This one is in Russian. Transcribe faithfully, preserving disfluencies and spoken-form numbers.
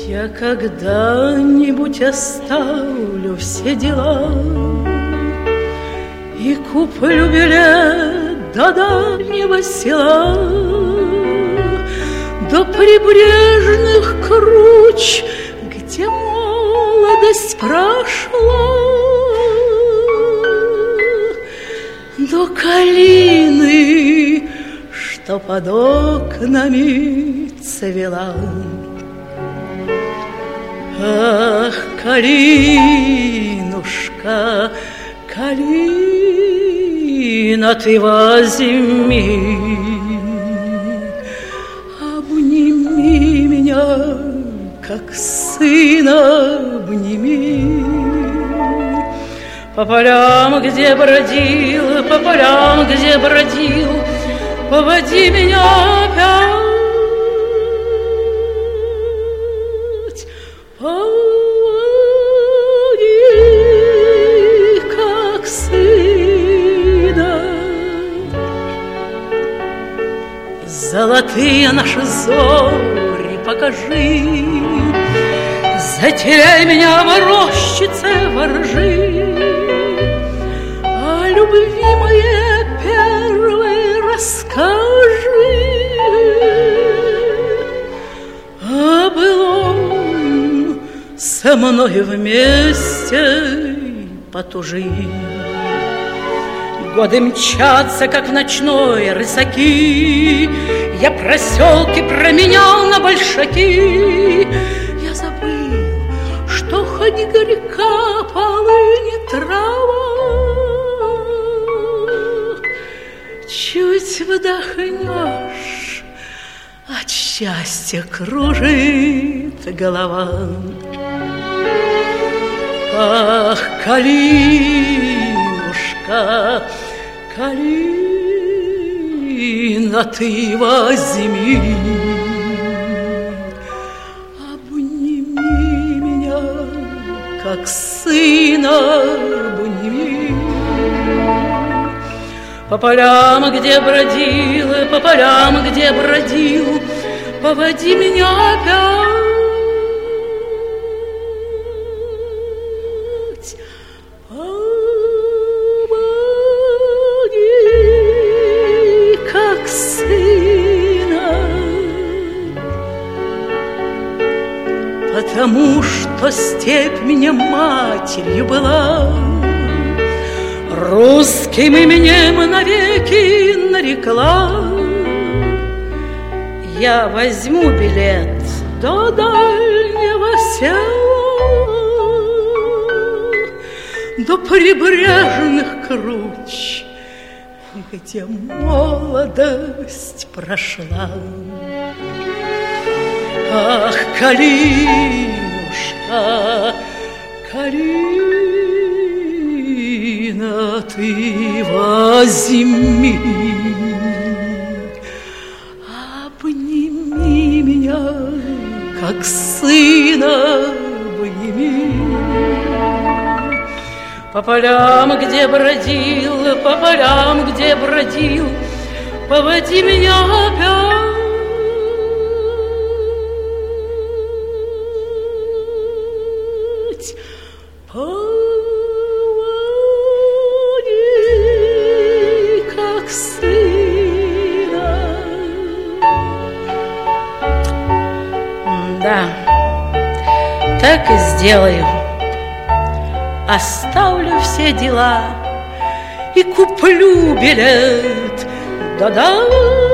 Я когда-нибудь оставлю все дела и куплю билет до дальнего села, до прибрежных круч, где молодость прошла, до калины, что под окнами цвела. Ах, калинушка, калина, ты возьми, обними меня, как сына обними. По полям, где бродил, по полям, где бродил, поводи меня опять. Поводи, как сына. Золотые наши зори покажи, затеряй меня в рощице воржи. О любви моей первой расскажи, о былом со мной вместе потужи. Годы мчатся, как в ночной рысаки, я проселки променял на большаки. Я забыл, что хоть горька полынь трава, чуть вдохнешь, от счастья кружит голова. Ах, калинушка, калина, ты возьми, обними меня, как сына обними. По полям, где бродил, по полям, где бродил, поводи меня опять. Поводи, как сына. Потому что степь мне матерью была, русским именем навеки нарекла. Я возьму билет до дальнего села, до прибрежных круч, где молодость прошла. Ах, калинушка, калина, ты возьми, обними меня, как сына обними. По полям, где бродил, по полям, где бродил, поводи меня опять. Поводи, как сына. Да, так и сделаю. Оставлю все дела и куплю билет до дальнего